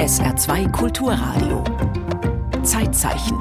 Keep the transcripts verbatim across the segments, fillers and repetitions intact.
S R zwei Kulturradio. Zeitzeichen.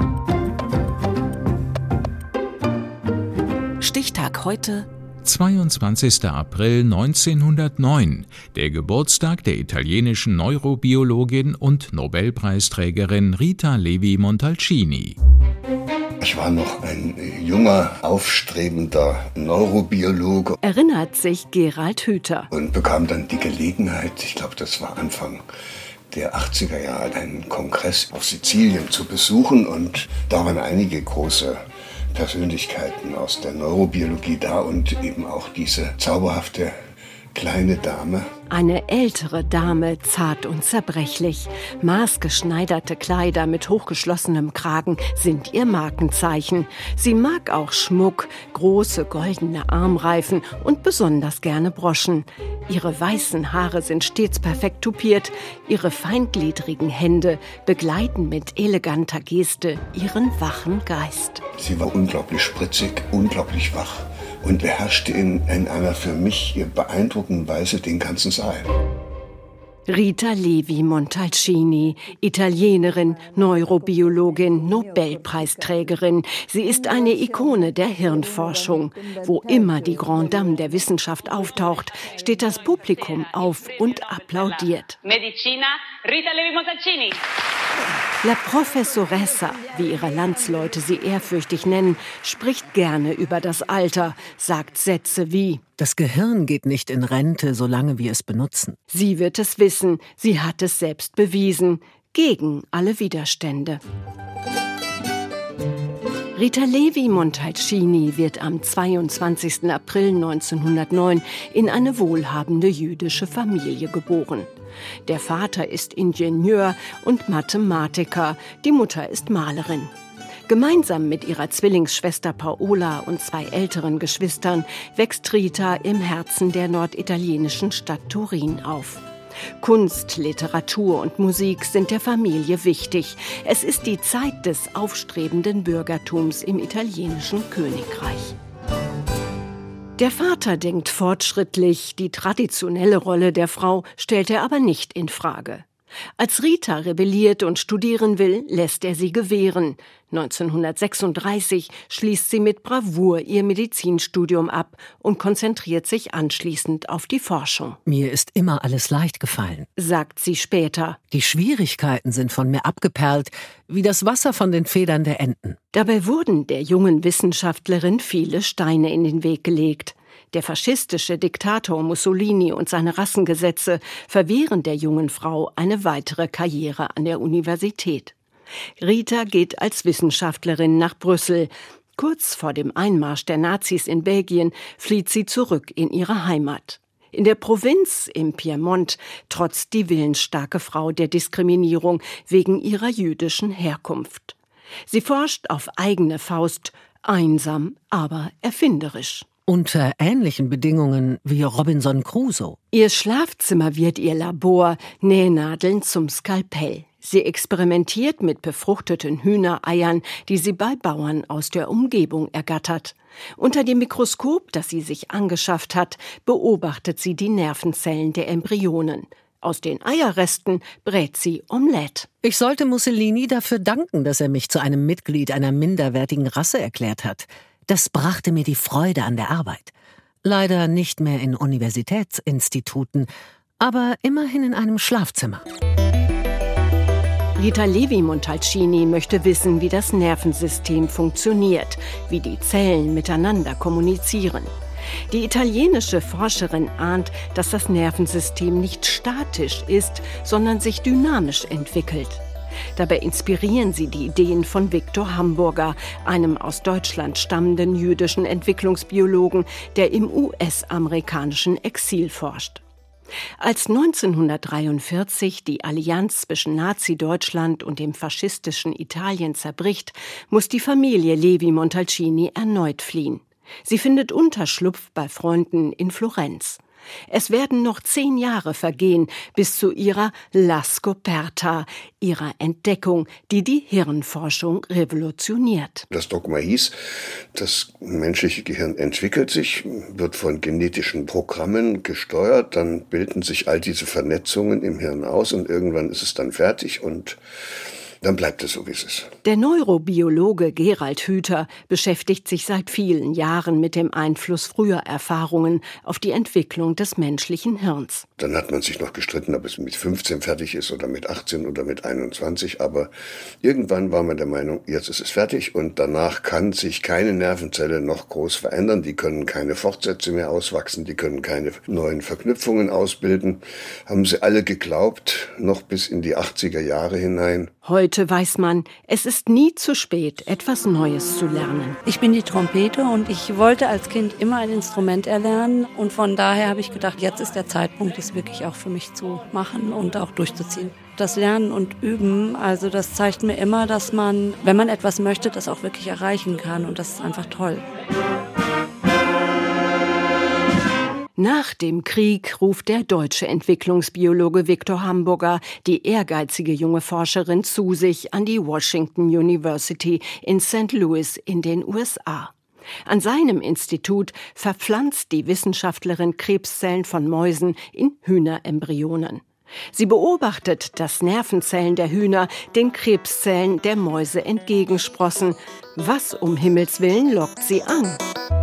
Stichtag heute: zweiundzwanzigster April neunzehnhundertneun, der Geburtstag der italienischen Neurobiologin und Nobelpreisträgerin Rita Levi-Montalcini. Ich war noch ein junger, aufstrebender Neurobiologe. Erinnert sich Gerald Hüther. Und bekam dann die Gelegenheit, ich glaube, das war Anfang der achtziger Jahre, einen Kongress auf Sizilien zu besuchen. Und da waren einige große Persönlichkeiten aus der Neurobiologie da und eben auch diese zauberhafte kleine Dame. Eine ältere Dame, zart und zerbrechlich. Maßgeschneiderte Kleider mit hochgeschlossenem Kragen sind ihr Markenzeichen. Sie mag auch Schmuck, große goldene Armreifen und besonders gerne Broschen. Ihre weißen Haare sind stets perfekt tupiert. Ihre feingliedrigen Hände begleiten mit eleganter Geste ihren wachen Geist. Sie war unglaublich spritzig, unglaublich wach und beherrschte in, in einer für mich beeindruckenden Weise den ganzen Saal. Rita Levi-Montalcini, Italienerin, Neurobiologin, Nobelpreisträgerin. Sie ist eine Ikone der Hirnforschung. Wo immer die Grande Dame der Wissenschaft auftaucht, steht das Publikum auf und applaudiert. Medicina, Rita Levi-Montalcini. La Professoressa, wie ihre Landsleute sie ehrfürchtig nennen, spricht gerne über das Alter, sagt Sätze wie: Das Gehirn geht nicht in Rente, solange wir es benutzen. Sie wird es wissen, sie hat es selbst bewiesen, gegen alle Widerstände. Rita Levi-Montalcini wird am zweiundzwanzigsten April neunzehnhundertneun in eine wohlhabende jüdische Familie geboren. Der Vater ist Ingenieur und Mathematiker, die Mutter ist Malerin. Gemeinsam mit ihrer Zwillingsschwester Paola und zwei älteren Geschwistern wächst Rita im Herzen der norditalienischen Stadt Turin auf. Kunst, Literatur und Musik sind der Familie wichtig. Es ist die Zeit des aufstrebenden Bürgertums im italienischen Königreich. Der Vater denkt fortschrittlich, die traditionelle Rolle der Frau stellt er aber nicht in Frage. Als Rita rebelliert und studieren will, lässt er sie gewähren. neunzehnhundertsechsunddreißig schließt sie mit Bravour ihr Medizinstudium ab und konzentriert sich anschließend auf die Forschung. Mir ist immer alles leicht gefallen, sagt sie später. Die Schwierigkeiten sind von mir abgeperlt, wie das Wasser von den Federn der Enten. Dabei wurden der jungen Wissenschaftlerin viele Steine in den Weg gelegt. Der faschistische Diktator Mussolini und seine Rassengesetze verwehren der jungen Frau eine weitere Karriere an der Universität. Rita geht als Wissenschaftlerin nach Brüssel. Kurz vor dem Einmarsch der Nazis in Belgien flieht sie zurück in ihre Heimat. In der Provinz im Piemont trotzt die willensstarke Frau der Diskriminierung wegen ihrer jüdischen Herkunft. Sie forscht auf eigene Faust, einsam, aber erfinderisch. Unter ähnlichen Bedingungen wie Robinson Crusoe. Ihr Schlafzimmer wird ihr Labor, Nähnadeln zum Skalpell. Sie experimentiert mit befruchteten Hühnereiern, die sie bei Bauern aus der Umgebung ergattert. Unter dem Mikroskop, das sie sich angeschafft hat, beobachtet sie die Nervenzellen der Embryonen. Aus den Eierresten brät sie Omelette. Ich sollte Mussolini dafür danken, dass er mich zu einem Mitglied einer minderwertigen Rasse erklärt hat. Das brachte mir die Freude an der Arbeit. Leider nicht mehr in Universitätsinstituten, aber immerhin in einem Schlafzimmer. Rita Levi-Montalcini möchte wissen, wie das Nervensystem funktioniert, wie die Zellen miteinander kommunizieren. Die italienische Forscherin ahnt, dass das Nervensystem nicht statisch ist, sondern sich dynamisch entwickelt. Dabei inspirieren sie die Ideen von Victor Hamburger, einem aus Deutschland stammenden jüdischen Entwicklungsbiologen, der im U S-amerikanischen Exil forscht. Als neunzehnhundertdreiundvierzig die Allianz zwischen Nazi-Deutschland und dem faschistischen Italien zerbricht, muss die Familie Levi-Montalcini erneut fliehen. Sie findet Unterschlupf bei Freunden in Florenz. Es werden noch zehn Jahre vergehen bis zu ihrer La Scoperta, ihrer Entdeckung, die die Hirnforschung revolutioniert. Das Dogma hieß, das menschliche Gehirn entwickelt sich, wird von genetischen Programmen gesteuert, dann bilden sich all diese Vernetzungen im Hirn aus und irgendwann ist es dann fertig und dann bleibt es so, wie es ist. Der Neurobiologe Gerald Hüther beschäftigt sich seit vielen Jahren mit dem Einfluss früher Erfahrungen auf die Entwicklung des menschlichen Hirns. Dann hat man sich noch gestritten, ob es mit fünfzehn fertig ist oder mit achtzehn oder mit einundzwanzig. Aber irgendwann war man der Meinung, jetzt ist es fertig und danach kann sich keine Nervenzelle noch groß verändern. Die können keine Fortsätze mehr auswachsen, die können keine neuen Verknüpfungen ausbilden. Haben sie alle geglaubt, noch bis in die achtziger Jahre hinein. Heute weiß man, es ist nie zu spät, etwas Neues zu lernen. Ich bin die Trompete und ich wollte als Kind immer ein Instrument erlernen. Und von daher habe ich gedacht, jetzt ist der Zeitpunkt, das wirklich auch für mich zu machen und auch durchzuziehen. Das Lernen und Üben, also das zeigt mir immer, dass man, wenn man etwas möchte, das auch wirklich erreichen kann. Und das ist einfach toll. Nach dem Krieg ruft der deutsche Entwicklungsbiologe Victor Hamburger die ehrgeizige junge Forscherin zu sich an die Washington University in Saint Louis in den U S A. An seinem Institut verpflanzt die Wissenschaftlerin Krebszellen von Mäusen in Hühnerembryonen. Sie beobachtet, dass Nervenzellen der Hühner den Krebszellen der Mäuse entgegensprossen. Was um Himmels Willen lockt sie an?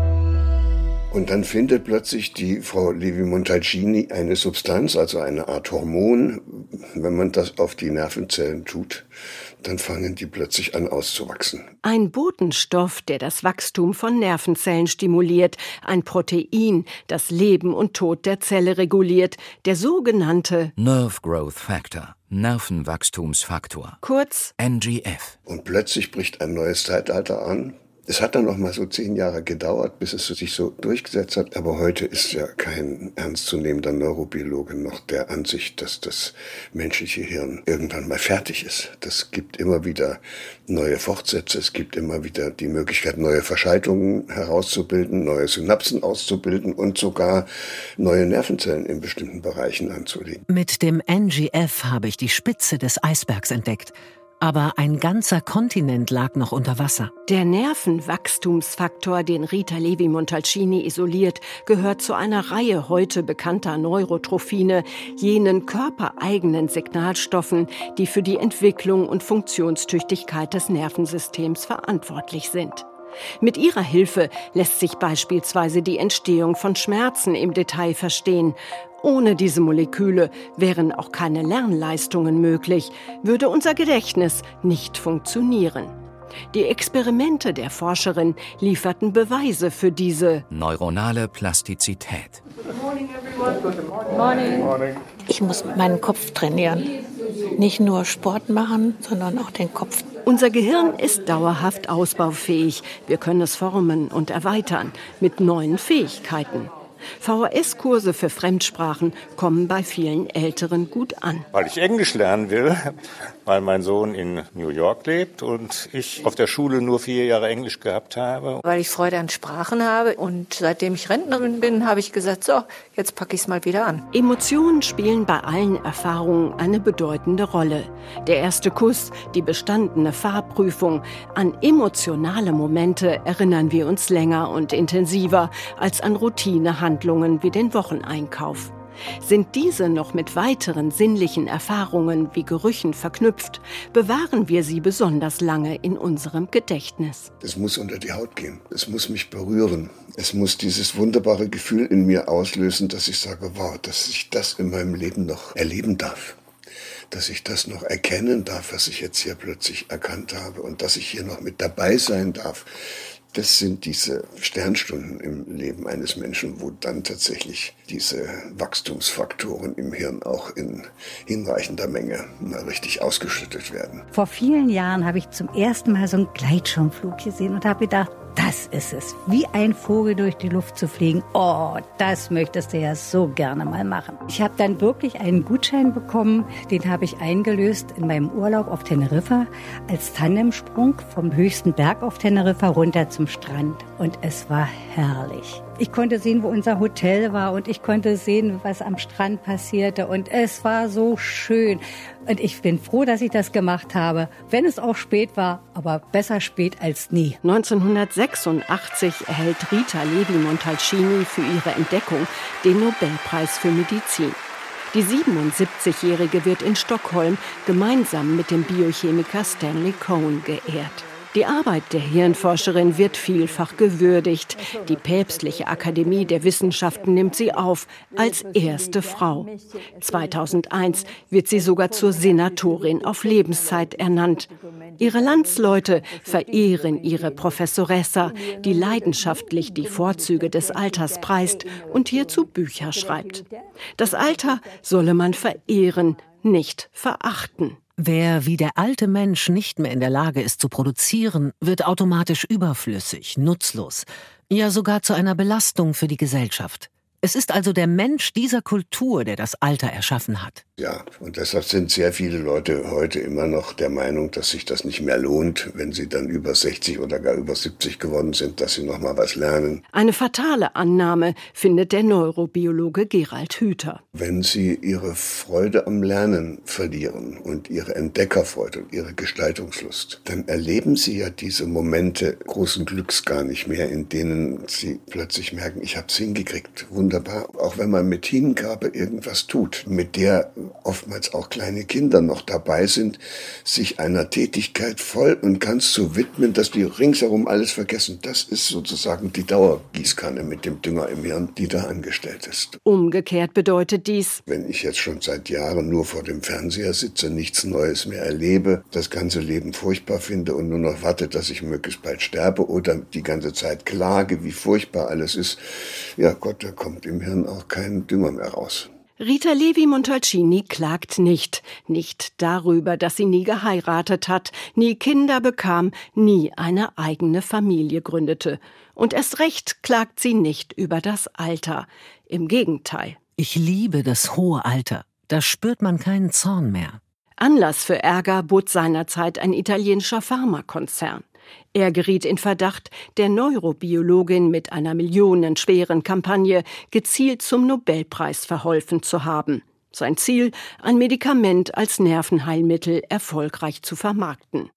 Und dann findet plötzlich die Frau Levi-Montalcini eine Substanz, also eine Art Hormon. Wenn man das auf die Nervenzellen tut, dann fangen die plötzlich an auszuwachsen. Ein Botenstoff, der das Wachstum von Nervenzellen stimuliert. Ein Protein, das Leben und Tod der Zelle reguliert. Der sogenannte Nerve Growth Factor. Nervenwachstumsfaktor. Kurz N G F. Und plötzlich bricht ein neues Zeitalter an. Es hat dann noch mal so zehn Jahre gedauert, bis es sich so durchgesetzt hat. Aber heute ist ja kein ernstzunehmender Neurobiologe noch der Ansicht, dass das menschliche Hirn irgendwann mal fertig ist. Das gibt immer wieder neue Fortsätze. Es gibt immer wieder die Möglichkeit, neue Verschaltungen herauszubilden, neue Synapsen auszubilden und sogar neue Nervenzellen in bestimmten Bereichen anzulegen. Mit dem N G F habe ich die Spitze des Eisbergs entdeckt. Aber ein ganzer Kontinent lag noch unter Wasser. Der Nervenwachstumsfaktor, den Rita Levi-Montalcini isoliert, gehört zu einer Reihe heute bekannter Neurotrophine, jenen körpereigenen Signalstoffen, die für die Entwicklung und Funktionstüchtigkeit des Nervensystems verantwortlich sind. Mit ihrer Hilfe lässt sich beispielsweise die Entstehung von Schmerzen im Detail verstehen. Ohne diese Moleküle wären auch keine Lernleistungen möglich, würde unser Gedächtnis nicht funktionieren. Die Experimente der Forscherin lieferten Beweise für diese neuronale Plastizität. Ich muss meinen Kopf trainieren. Nicht nur Sport machen, sondern auch den Kopf. Unser Gehirn ist dauerhaft ausbaufähig. Wir können es formen und erweitern mit neuen Fähigkeiten. V H S-Kurse für Fremdsprachen kommen bei vielen Älteren gut an. Weil ich Englisch lernen will, weil mein Sohn in New York lebt und ich auf der Schule nur vier Jahre Englisch gehabt habe. Weil ich Freude an Sprachen habe und seitdem ich Rentnerin bin, habe ich gesagt, so, jetzt packe ich es mal wieder an. Emotionen spielen bei allen Erfahrungen eine bedeutende Rolle. Der erste Kuss, die bestandene Fahrprüfung. An emotionale Momente erinnern wir uns länger und intensiver als an Routinehandlungen. Handlungen wie den Wocheneinkauf. Sind diese noch mit weiteren sinnlichen Erfahrungen wie Gerüchen verknüpft, bewahren wir sie besonders lange in unserem Gedächtnis. Es muss unter die Haut gehen. Es muss mich berühren. Es muss dieses wunderbare Gefühl in mir auslösen, dass ich sage, wow, dass ich das in meinem Leben noch erleben darf. Dass ich das noch erkennen darf, was ich jetzt hier plötzlich erkannt habe und dass ich hier noch mit dabei sein darf. Das sind diese Sternstunden im Leben eines Menschen, wo dann tatsächlich diese Wachstumsfaktoren im Hirn auch in hinreichender Menge mal richtig ausgeschüttet werden. Vor vielen Jahren habe ich zum ersten Mal so einen Gleitschirmflug gesehen und habe gedacht, das ist es, wie ein Vogel durch die Luft zu fliegen. Oh, das möchtest du ja so gerne mal machen. Ich habe dann wirklich einen Gutschein bekommen, den habe ich eingelöst in meinem Urlaub auf Teneriffa als Tandemsprung vom höchsten Berg auf Teneriffa runter zum Strand. Und es war herrlich. Ich konnte sehen, wo unser Hotel war und ich konnte sehen, was am Strand passierte und es war so schön. Und ich bin froh, dass ich das gemacht habe, wenn es auch spät war, aber besser spät als nie. neunzehnhundertsechsundachtzig erhält Rita Levi-Montalcini für ihre Entdeckung den Nobelpreis für Medizin. Die siebenundsiebzigjährige wird in Stockholm gemeinsam mit dem Biochemiker Stanley Cohen geehrt. Die Arbeit der Hirnforscherin wird vielfach gewürdigt. Die Päpstliche Akademie der Wissenschaften nimmt sie auf als erste Frau. zweitausendeins wird sie sogar zur Senatorin auf Lebenszeit ernannt. Ihre Landsleute verehren ihre Professoressa, die leidenschaftlich die Vorzüge des Alters preist und hierzu Bücher schreibt. Das Alter solle man verehren, nicht verachten. Wer wie der alte Mensch nicht mehr in der Lage ist zu produzieren, wird automatisch überflüssig, nutzlos, ja sogar zu einer Belastung für die Gesellschaft. Es ist also der Mensch dieser Kultur, der das Alter erschaffen hat. Ja, und deshalb sind sehr viele Leute heute immer noch der Meinung, dass sich das nicht mehr lohnt, wenn sie dann über sechzig oder gar über siebzig geworden sind, dass sie noch mal was lernen. Eine fatale Annahme findet der Neurobiologe Gerald Hüther. Wenn sie ihre Freude am Lernen verlieren und ihre Entdeckerfreude und ihre Gestaltungslust, dann erleben sie ja diese Momente großen Glücks gar nicht mehr, in denen sie plötzlich merken, ich habe es hingekriegt. Wunderbar, auch wenn man mit Hingabe irgendwas tut, mit der oftmals auch kleine Kinder noch dabei sind, sich einer Tätigkeit voll und ganz zu widmen, dass die ringsherum alles vergessen. Das ist sozusagen die Dauergießkanne mit dem Dünger im Hirn, die da angestellt ist. Umgekehrt bedeutet dies: Wenn ich jetzt schon seit Jahren nur vor dem Fernseher sitze, nichts Neues mehr erlebe, das ganze Leben furchtbar finde und nur noch warte, dass ich möglichst bald sterbe oder die ganze Zeit klage, wie furchtbar alles ist, ja Gott, da kommt im Hirn auch kein Dünger mehr raus. Rita Levi-Montalcini klagt nicht. Nicht darüber, dass sie nie geheiratet hat, nie Kinder bekam, nie eine eigene Familie gründete. Und erst recht klagt sie nicht über das Alter. Im Gegenteil. Ich liebe das hohe Alter. Da spürt man keinen Zorn mehr. Anlass für Ärger bot seinerzeit ein italienischer Pharmakonzern. Er geriet in Verdacht, der Neurobiologin mit einer millionenschweren Kampagne gezielt zum Nobelpreis verholfen zu haben. Sein Ziel, ein Medikament als Nervenheilmittel erfolgreich zu vermarkten.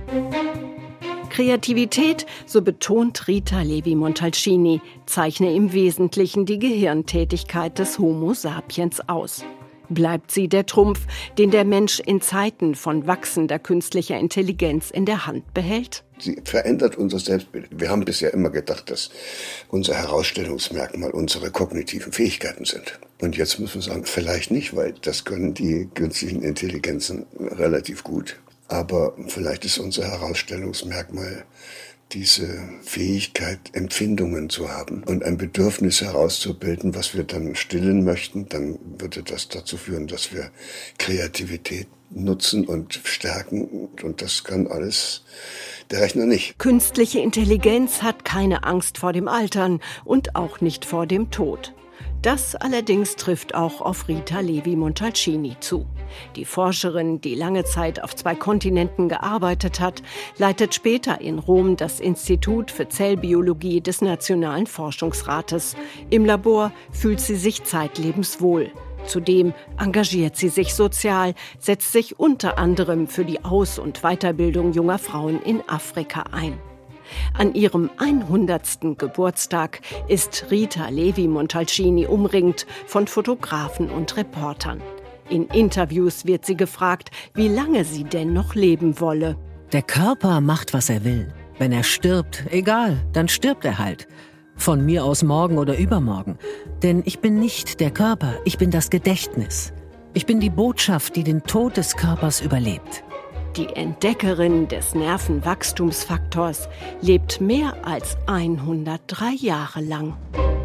Kreativität, so betont Rita Levi-Montalcini, zeichne im Wesentlichen die Gehirntätigkeit des Homo sapiens aus. Bleibt sie der Trumpf, den der Mensch in Zeiten von wachsender künstlicher Intelligenz in der Hand behält? Sie verändert unser Selbstbild. Wir haben bisher immer gedacht, dass unser Herausstellungsmerkmal unsere kognitiven Fähigkeiten sind. Und jetzt müssen wir sagen, vielleicht nicht, weil das können die künstlichen Intelligenzen relativ gut. Aber vielleicht ist unser Herausstellungsmerkmal diese Fähigkeit, Empfindungen zu haben und ein Bedürfnis herauszubilden, was wir dann stillen möchten, dann würde das dazu führen, dass wir Kreativität nutzen und stärken. Und das kann alles der Rechner nicht. Künstliche Intelligenz hat keine Angst vor dem Altern und auch nicht vor dem Tod. Das allerdings trifft auch auf Rita Levi-Montalcini zu. Die Forscherin, die lange Zeit auf zwei Kontinenten gearbeitet hat, leitet später in Rom das Institut für Zellbiologie des Nationalen Forschungsrates. Im Labor fühlt sie sich zeitlebens wohl. Zudem engagiert sie sich sozial, setzt sich unter anderem für die Aus- und Weiterbildung junger Frauen in Afrika ein. An ihrem hundertsten Geburtstag ist Rita Levi-Montalcini umringt von Fotografen und Reportern. In Interviews wird sie gefragt, wie lange sie denn noch leben wolle. Der Körper macht, was er will. Wenn er stirbt, egal, dann stirbt er halt. Von mir aus morgen oder übermorgen. Denn ich bin nicht der Körper, ich bin das Gedächtnis. Ich bin die Botschaft, die den Tod des Körpers überlebt. Die Entdeckerin des Nervenwachstumsfaktors lebt mehr als hundertdrei Jahre lang.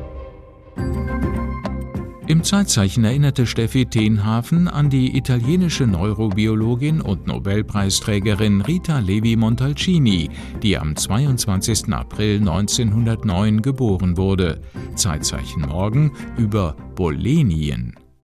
Im Zeitzeichen erinnerte Steffi Tenhafen an die italienische Neurobiologin und Nobelpreisträgerin Rita Levi-Montalcini, die am zweiundzwanzigsten April neunzehnhundertneun geboren wurde. Zeitzeichen morgen über Bolenien.